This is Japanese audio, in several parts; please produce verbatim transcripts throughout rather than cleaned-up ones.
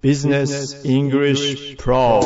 Business English Pro。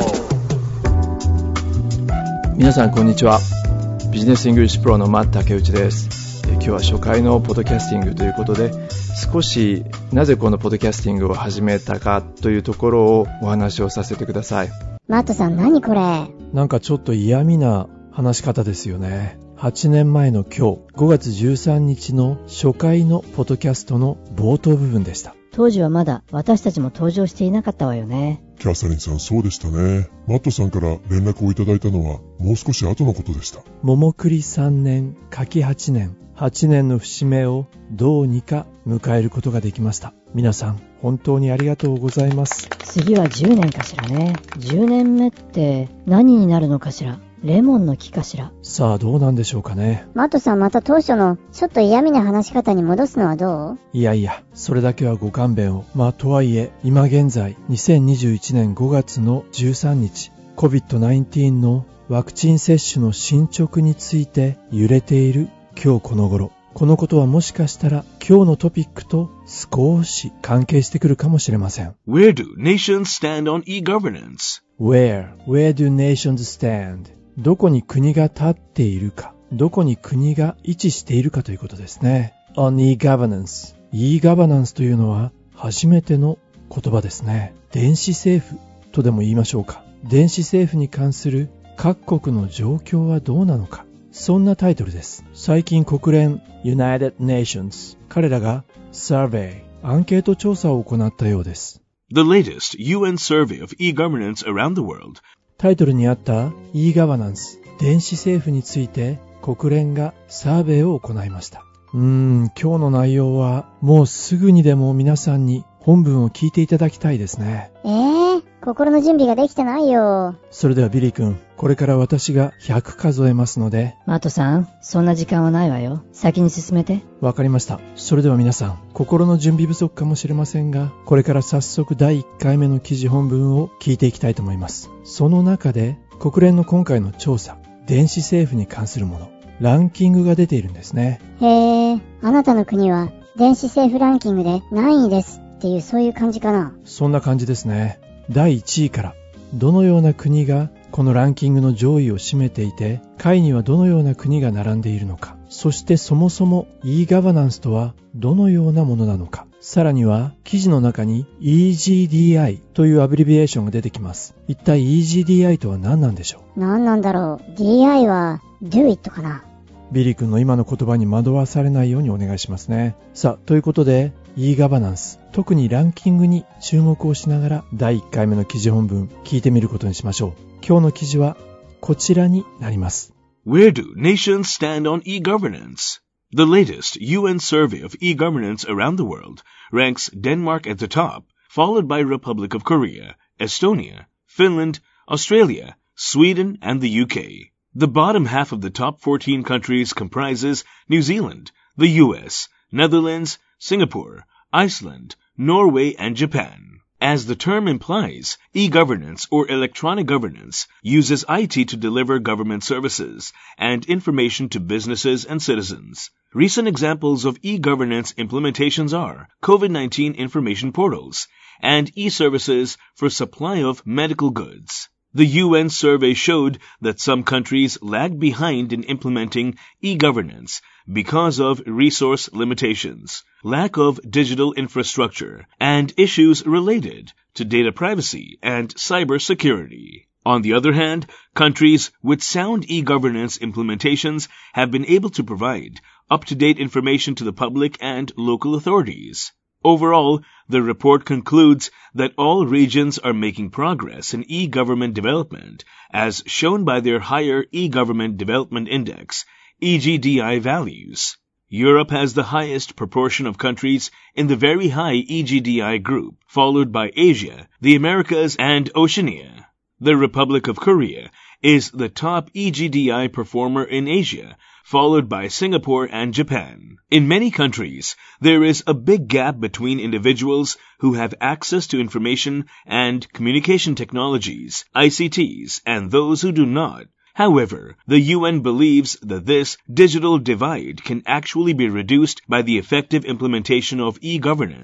皆さんこんにちは。ビジネスイングリッシュプロのマット竹内です。今日は初回のポッドキャスティングということで、少しなぜこのポッドキャスティングを始めたかというところをお話をさせてください。 マットさん、何これ？ なんかちょっと嫌味な話し方ですよね。はちねんまえの今日ごがつじゅうさんにちの初回のポッドキャストの冒頭部分でした。 当時はまだ私たちも登場していなかったわよね。 キャサリンさん、そうでしたね。マットさんから連絡をいただいたのはもう少し後のことでした。 桃栗さんねん、柿はちねん、はちねんの節目をどうにか迎えることができました。皆さん本当にありがとうございます。 次はじゅうねんかしらね。じゅうねんめって何になるのかしら。レモンの木かしら。 さあどうなんでしょうかね。 マットさん、また当初のちょっと嫌味な話し方に戻すのはどう？ いやいや、それだけはご勘弁を。まあとはいえ今現在にせんにじゅういちねんごがつのじゅうさんにち コビッドナインティーン のワクチン接種の進捗について揺れている今日この頃、このことはもしかしたら今日のトピックと少し関係してくるかもしれません。 Where do nations stand on e-governance? Where, where do nations stand? どこに国が立っているか、どこに国が位置しているかということですね。On e-governance。e-governance というのは初めての言葉ですね。電子政府とでも言いましょうか。電子政府に関する各国の状況はどうなのか。そんなタイトルです。最近国連 United Nations、彼らが Survey、アンケート調査を行ったようです。 The latest ユーエヌ survey of e-governance around the world。 タイトルにあった e-governance、電子政府について国連がサーベイを行いました。うーん、今日の内容はもうすぐにでも皆さんに本文を聞いていただきたいですね。 えー、心の準備ができてないよ。 それではビリー君、これから私がひゃく数えますので。 マットさん、そんな時間はないわよ。先に進めて。 わかりました。それでは皆さん、心の準備不足かもしれませんが、これから早速だいいっかいめの記事本文を聞いていきたいと思います。その中で国連の今回の調査、電子政府に関するもの、ランキングが出ているんですね。 へー、あなたの国は電子政府ランキングで何位ですっていう、そういう感じかな。 そんな感じですね。だいいちいからどのような国がこのランキングの上位を占めていて、下位にはどのような国が並んでいるのか、そしてそもそも e-governance とはどのようなものなのか、さらには記事の中に イージーディーアイ というアブリビエーションが出てきます。一体 イージーディーアイ とは何なんでしょう？ 何なんだろう。 ディーアイ は do it かな。 ビリー君の今の言葉に惑わされないようにお願いしますね。さあ、ということで e-governance、 特にランキングに注目をしながらだいいっかいめの記事本文聞いてみることにしましょう。今日の記事はこちらになります。 Where do nations stand on e-governance? The latest ユーエヌ survey of e-governance around the world ranks Denmark at the top, followed by Republic of Korea, Estonia, Finland, Australia, Sweden, and the ユーケー. The bottom half of the top fourteen countries comprises New Zealand, the U S, Netherlands, Singapore, Iceland, Norway, and Japan. As the term implies, e-governance or electronic governance uses I T to deliver government services and information to businesses and citizens. Recent examples of e-governance implementations are COVID nineteen information portals and e-services for supply of medical goods. The U N survey showed that some countries lag behind in implementing e-governance because of resource limitations, lack of digital infrastructure, and issues related to data privacy and cybersecurity. On the other hand, countries with sound e-governance implementations have been able to provide up-to-date information to the public and local authorities. Overall, the report concludes that all regions are making progress in e-government development, as shown by their higher e-government development index, E G D I values. Europe has the highest proportion of countries in the very high E G D I group, followed by Asia, the Americas, and Oceania. The Republic of Korea is the top E G D I performer in Asia, followed by Singapore and Japan. In many countries, there is a big gap between individuals who have access to information and communication technologies, I C Ts, and those who do not. However, the U N believes that this digital divide can actually be reduced by the effective implementation of e-governance.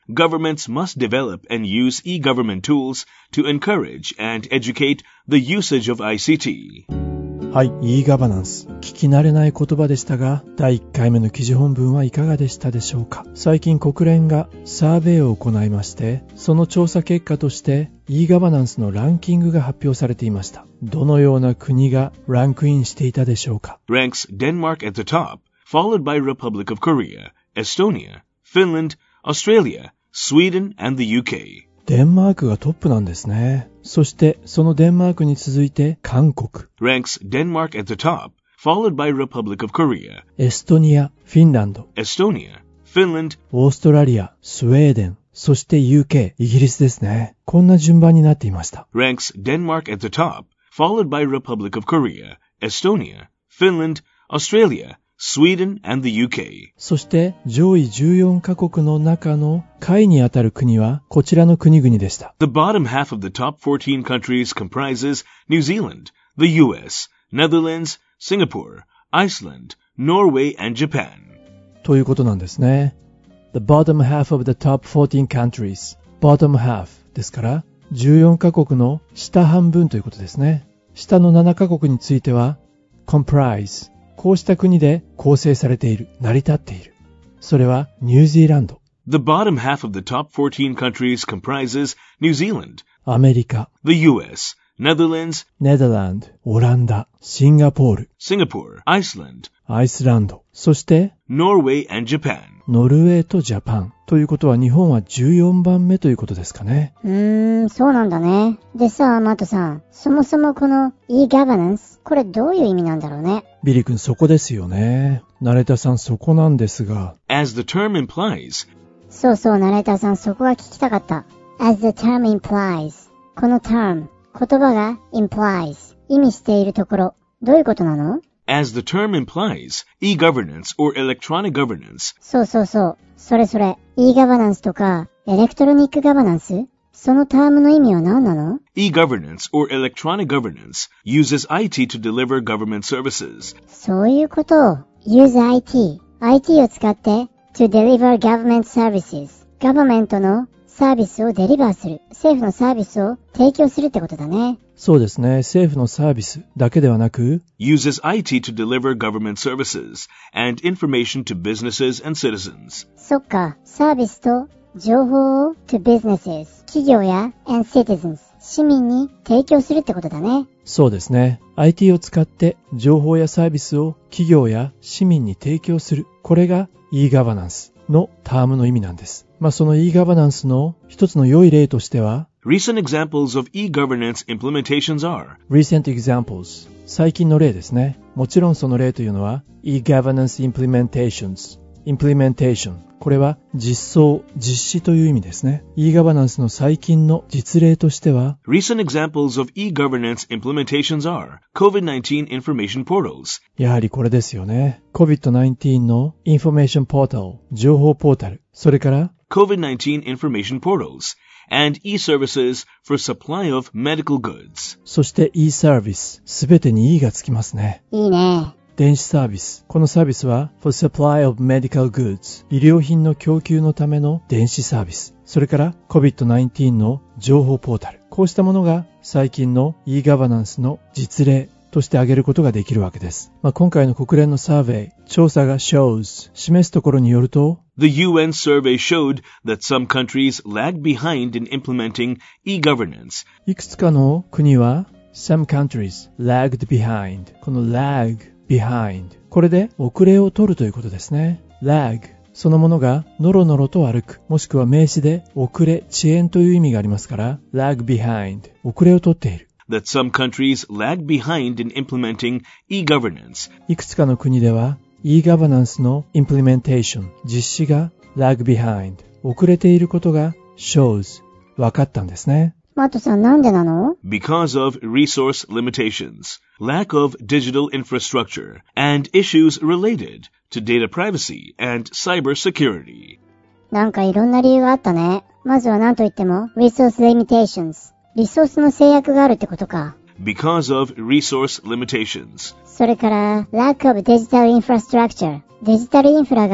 governments must develop and use e-government tools to encourage and educate the usage of アイシーティー。 はい、e ガバナンス。聞き慣れない言葉でしたが、だいいっかいめの記事本文はいかがでしたでしょうか。最近国連がサーベイを行いまして、その調査結果として e ガバナンスのランキングが発表されていました。どのような国がランクインしていたでしょうか。 Ranks Denmark at the top, followed by Republic of Korea, Estonia, Finland, Australia, Sweden and the ユーケー。 デンマークがトップなんですね。そしてそのデンマークに続いて韓国。 Ranks Denmark at the top, followed by Republic of Korea, エストニア、フィンランド、 Estonia, Finland, オーストラリア、スウェーデン、そして ユーケー、イギリスですね。こんな順番になっていました。 Ranks Denmark at the top, followed by Republic of Korea, Estonia, Finland, Australia, Sweden and the ユーケー。 そして上位じゅうよんカ国の中の下位にあたる国はこちらの国々でした。 The bottom half of the top fourteen countries comprises New Zealand, the ユーエス, Netherlands, Singapore, Iceland, Norway and Japan. ということなんですね。The bottom half of the top fourteen countries. Bottom half ですからじゅうよんカ国の下半分ということですね。下のななカ国については comprise。こうした国で構成されている、成り立っている。それはニュージーランド。 The bottom half of the top fourteen countries comprises New Zealand, アメリカ、 the ユーエス, Netherlands, ネダランド、オランダ、シンガポール、 Singapore, Iceland, アイスランド、そして Norway and Japan. ノルウェーとジャパン。ということは日本はじゅうよんばんめということですかね。 うーん、そうなんだね。でさ、マットさん、そもそもこの e-governance、これどういう意味なんだろうね。 ビリ君そこですよね。ナレーターさんそこなんですが。 As the term implies, そうそう、ナレーターさんそこが聞きたかった。As the term implies、この term、言葉が implies、意味しているところ、どういうことなの？ as the term implies, e-governance or electronic governance, そうそうそう。それそれ。e-governance とか、エレクトロニックガバナンス？そのタームの意味は何なの？ e-governance or electronic governance uses アイティー to deliver government services. そういうことを use アイティー。アイティー を使って to deliver government services。ガバメントのサービスをデリバーする。政府のサービスを提供するってことだね。 そうですね。政府のサービスだけではなく uses アイティー to deliver government services and information to businesses and citizens. そっか。サービスと情報を to businesses。企業や and citizens。市民に提供するってことだね。 そうですね。アイティー を使って情報やサービスを企業や市民に提供する。これが e-governance のタームの意味なんです。まあその e-governance の一つの良い例としては Recent examples of e-governance implementations are Recent examples 最近の例ですね。もちろんその例というのは e-governance implementations implementation これは実装、実施という意味ですね。e-governance の最近の実例としては Recent examples of e-governance implementations are コービッドナインティーン information portals やはりこれですよね。コービッドナインティーン の information portal 情報ポータルそれからコービッドナインティーン information portals and e-services for supply of medical goods そして e-service すべてに e がつきますね。 いいね。 電子サービス。このサービスは for supply of medical goods 医療品の供給のための電子サービス。それから コービッドナインティーン の情報ポータル。こうしたものが最近の e-governance の実例として挙げることができるわけです。まあ、今回の国連のサーベイ、調査が shows 示すところによると The ユーエヌ survey showed that some countries lag behind in implementing e-governance. いくつかの国は some countries lagged behind この lag behind これで遅れを取るということですね。lag そのものがノロノロと歩くもしくは名詞で遅れ遅延という意味がありますから lag behind 遅れを取っている。 That some countries lag behind in implementing e-governance. いくつかの国では e-governance の implementation 実施が lag behind 遅れていることが shows 分かったんですね。 マットさんなんでなの？ Because of resource limitations, lack of digital infrastructure, and issues related to data privacy and cyber security. なんかいろんな理由があったね。まずは何と言っても resource limitations。リソースの制約があるってことか。 Because of resource limitations. それから lack of digital infrastructure。デジタルインフラが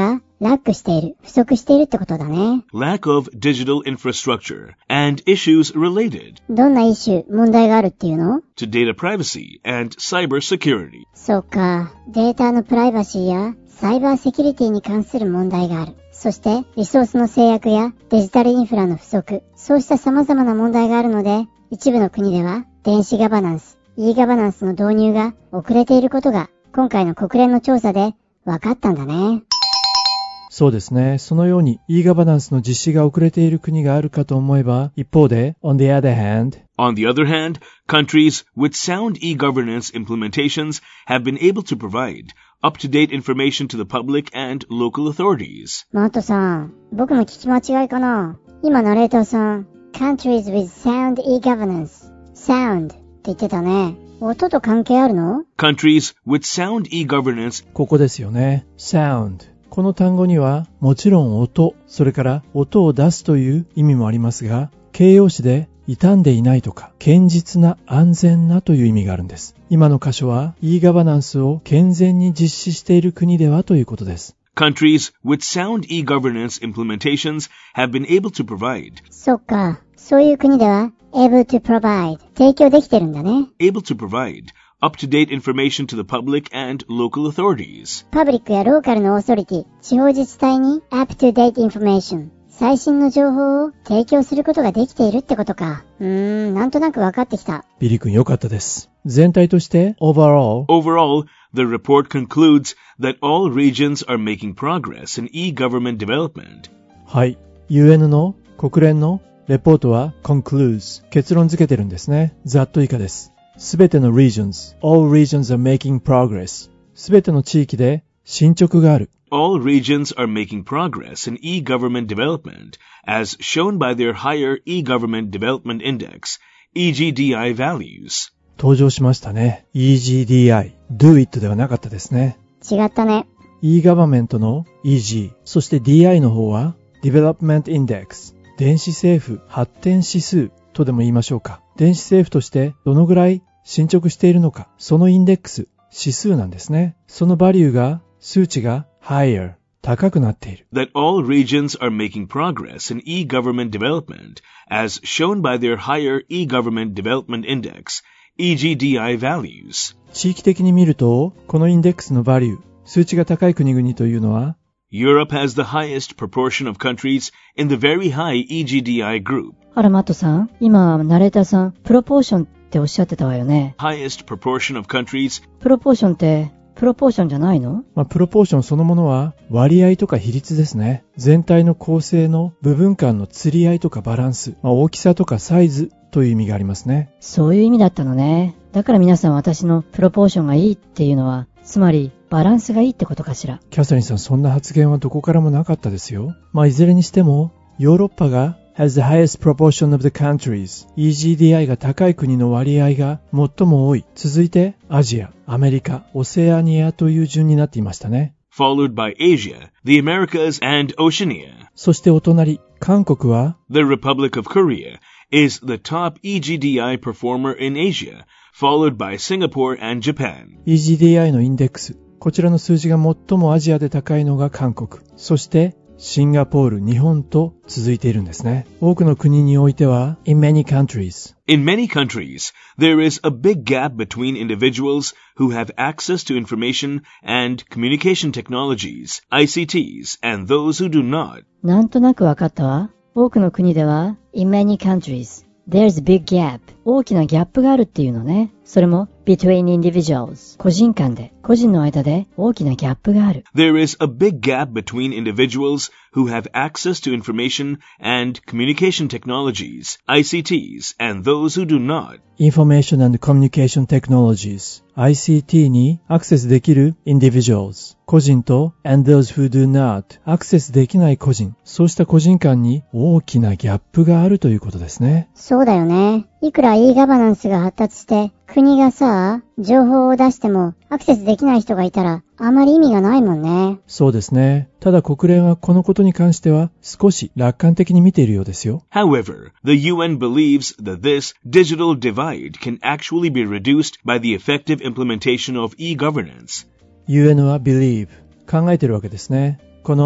ラックしている、不足しているってことだね。 Lack of digital infrastructure and issues related どんなイシュー、問題があるっていうの？ to data privacy and cyber security. そうか、データのプライバシーやサイバーセキュリティに関する問題がある。そして、リソースの制約やデジタルインフラの不足、そうした様々な問題があるので、一部の国では電子ガバナンス、e ガバナンスの導入が遅れていることが今回の国連の調査で分かったんだね。 そうですね。そのように e ガバナンスの実施が遅れている国があるかと思えば、一方で on the other hand, On the other hand, countries with sound e-governance implementations have been able to provide up-to-date information to the public and local authorities. マットさん、僕の聞き間違いかな？今ナレーターさん、countries with sound e-governance, sound って言ってたね。音と関係あるの？ Countries with sound e-governance ここですよね。sound。この単語にはもちろん音、それから音を出すという意味もありますが、形容詞で傷んでいないとか、堅実な、安全なという意味があるんです。今の箇所は e ガバナンスを健全に実施している国ではということです。 Countries with sound e-governance implementations have been able to provide そっか、そういう国では able to provide 提供できてるんだね。 able to provide up-to-date information to the public and local authorities. パブリックやローカルのオーソリティ、地方自治体に up-to-date information 最新の情報を提供することができているってことか。うーん、なんとなく分かってきた。 ビリ君よかったです。全体として overall Overall, the report concludes that all regions are making progress in e-government development. はい。ユーエヌ の国連のレポートは concludes 結論付けてるんですね。ざっと以下です。すべての regions, all regions are making progress すべての地域で進捗がある。 All regions are making progress in e-government development, as shown by their higher e-government development index, E G D I values. 登場しましたね。イージーディーアイ do it ではなかったですね。 違ったね。 e-government の イージー、そして ディーアイ の方は development index 電子政府発展指数とでも言いましょうか。電子政府としてどのぐらい進捗しているのか、そのインデックス、指数なんですね。そのバリューが、数値が higher、高くなっている。 That all regions are making progress in e-government development, as shown by their higher e-government development index, E G D I values. 地域的に見ると、このインデックスのバリュー、数値が高い国々というのは、 Europe has the highest proportion of countries in the very high E G D I group. あら、マットさん、今、ナレーターさん、プロポーションっておっしゃってたわよね。 Highest proportion of countries. プロポーションって、プロポーションじゃないの？ まあ、プロポーションそのものは割合とか比率ですね。全体の構成の部分間の釣り合いとかバランス、まあ、大きさとかサイズという意味がありますね。 そういう意味だったのね。だから皆さん私のプロポーションがいいっていうのは、つまりバランスがいいってことかしら。 キャサリンさん、そんな発言はどこからもなかったですよ。まあ、いずれにしても、ヨーロッパがhas the highest proportion of the countries イージーディーアイ が高い国の割合が最も多い。続いてアジア、アメリカ、オセアニアという順になっていましたね。 Followed by Asia, the Americas, and Oceania. そしてお隣、韓国は The Republic of Korea is the top E G D I performer in Asia, followed by Singapore and Japan. イージーディーアイ のインデックス。こちらの数字が最もアジアで高いのが韓国。そしてシンガポール、日本と続いているんですね。多くの国においては in many countries In many countries, there is a big gap between individuals who have access to information and communication technologies, I C Ts, and those who do not. なんとなくわかったわ。多くの国では in many countries there's a big gap 大きなギャップがあるっていうのね。それも between individuals 個人間で、個人の間で大きなギャップがある。 There is a big gap between individuals who have access to information and communication technologies, I C Ts, and those who do not. Information and Communication Technologies アイシーティー にアクセスできる individuals 個人と and those who do not アクセスできない個人、そうした個人間に大きなギャップがあるということですね。 そうだよね。いくら e ガバナンスが発達して国がさ、情報を出してもアクセスできない人がいたらあまり意味がないもんね。 そうですね。ただ国連はこのことに関しては少し楽観的に見ているようですよ。 However, the U N believes that this digital divide can actually be reduced by the effective implementation of e-governance. ユーエヌ は believe 考えているわけですね。この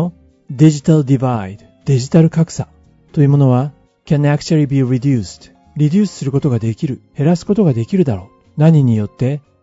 digital divide、デジタル格差というものは can actually be reduced、リデュースすることができる、減らすことができるだろう。何によって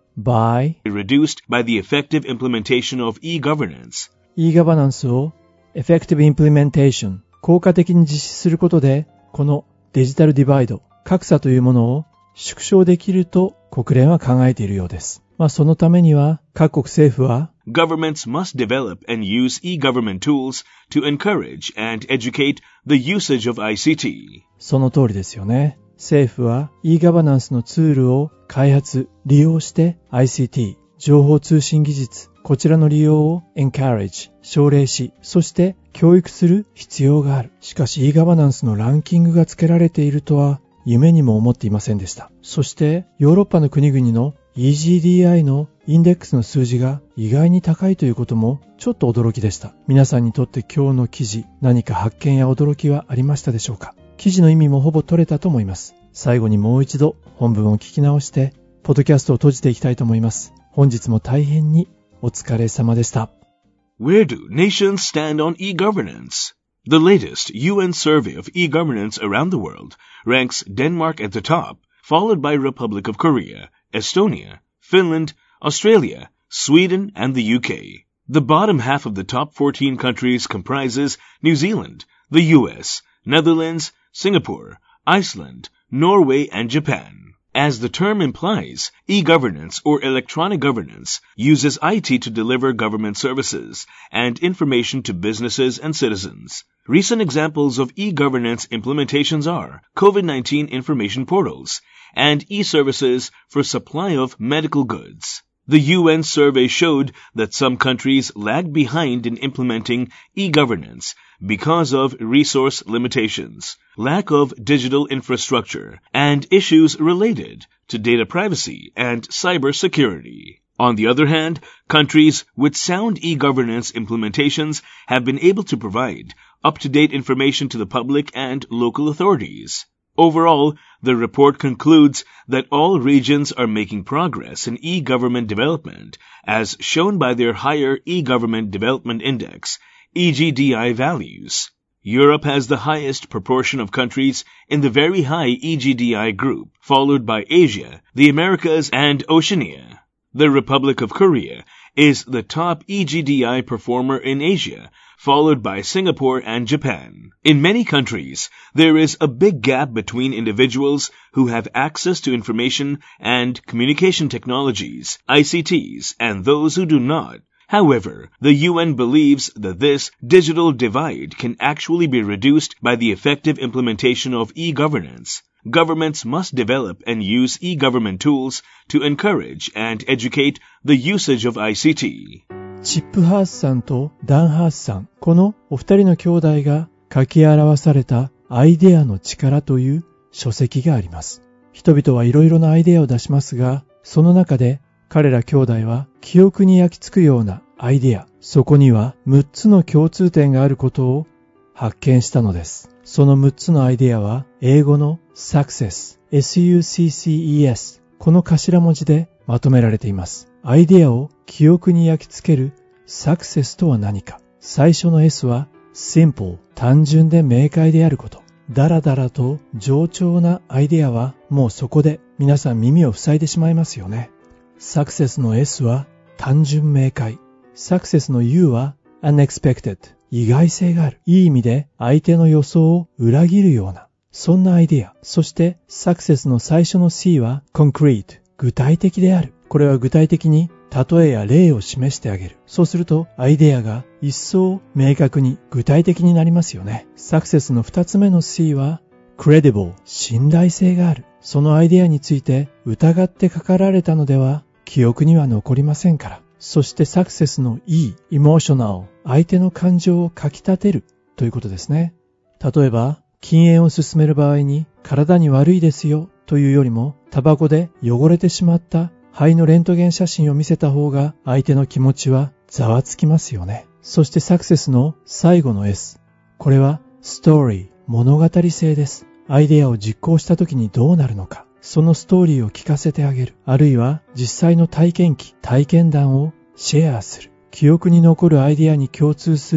by reduced by the effective implementation of e-governance. e-governance を effective implementation、効果的に実施することで、このデジタルディバイド、格差というものを縮小できると国連は考えているようです。まあそのためには各国政府は Governments must develop and use e-government tools to encourage and educate the usage of アイシーティー. その通りですよね。政府は e-governance のツールを開発、利用して アイシーティー、情報通信技術、こちらの利用を encourage、奨励し、そして教育する必要がある。しかし e-governance のランキングがつけられているとは夢にも思っていませんでした。そしてヨーロッパの国々の イージーディーアイ のインデックスの数字が意外に高いということもちょっと驚きでした。皆さんにとって今日の記事、何か発見や驚きはありましたでしょうか？記事の意味もほぼ取れたと思います。最後にもう一度本文を聞き直して、ポッドキャストを閉じていきたいと思います。本日も大変にお疲れ様でした。 Where do nations stand on e-governance? The latest U N survey of e-governance around the world ranks Denmark at the top, followed by Republic of Korea, Estonia, Finland, Australia, Sweden, and the U K. The bottom half of the top fourteen countries comprises New Zealand, the U S, Netherlands, Singapore, Iceland, Norway, and Japan. As the term implies, e-governance or electronic governance uses I T to deliver government services and information to businesses and citizens. Recent examples of e-governance implementations are COVID nineteen information portals and e-services for supply of medical goods. The U N survey showed that some countries lag behind in implementing e-governance because of resource limitations, lack of digital infrastructure, and issues related to data privacy and cybersecurity. On the other hand, countries with sound e-governance implementations have been able to provide up-to-date information to the public and local authorities. Overall, the report concludes that all regions are making progress in e-government development, as shown by their higher e-government development index, E G D I values. Europe has the highest proportion of countries in the very high E G D I group, followed by Asia, the Americas, and Oceania. The Republic of Korea is the top E G D I performer in Asia, followed by Singapore and Japan. In many countries, there is a big gap between individuals who have access to information and communication technologies, I C Ts, and those who do not. However, the U N believes that this digital divide can actually be reduced by the effective implementation of e-governance. Governments must develop and use e-government tools to encourage and educate the usage of アイシーティー. チップハースさんとダンハースさん、このお二人の兄弟が書き表されたアイデアの力という書籍があります。人々はいろいろなアイデアを出しますが、その中で彼ら兄弟は記憶に焼き付くようなアイデア、そこにはむっつの共通点があることを発見したのです。そのむっつのアイデアは英語の Success、エスユーシーシーイーエス、この頭文字でまとめられています。アイデアを記憶に焼き付ける Success とは何か。最初の S は Simple、単純で明快であること。だらだらと冗長なアイデアはもうそこで皆さん耳を塞いでしまいますよね。サクセスの S は単純明快。サクセスの U は unexpected。意外性がある。いい意味で相手の予想を裏切るような。そんなアイデア。そしてサクセスの最初の C は concrete。具体的である。これは具体的に例えや例を示してあげる。そうするとアイデアが一層明確に具体的になりますよね。サクセスの二つ目の C は credible。信頼性がある。そのアイデアについて疑ってかかられたのでは記憶には残りませんから。そしてサクセスの E、emotional、相手の感情をかき立てるということですね。例えば、禁煙を進める場合に体に悪いですよというよりも、タバコで汚れてしまった肺のレントゲン写真を見せた方が相手の気持ちはざわつきますよね。そしてサクセスの最後の S。これはストーリー、物語性です。アイデアを実行した時にどうなるのか。そのストーリーを聞かせてあげる。あるいは実際の体験記、体験談をシェアする。記憶に残るアイデアに共通する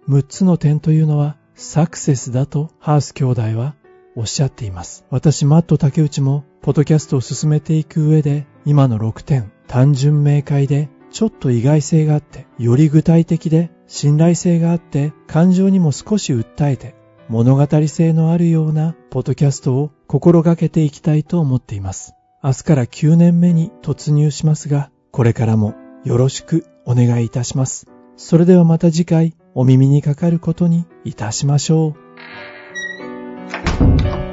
むっつの点というのはサクセスだとハース兄弟はおっしゃっています。私、マット竹内もポッドキャストを進めていく上で今のろくてん、単純明快でちょっと意外性があって、より具体的で信頼性があって、感情にも少し訴えて物語性のあるようなポッドキャストを心がけていきたいと思っています。明日からきゅうねんめに突入しますが、これからもよろしくお願いいたします。それではまた次回お耳にかかることにいたしましょう。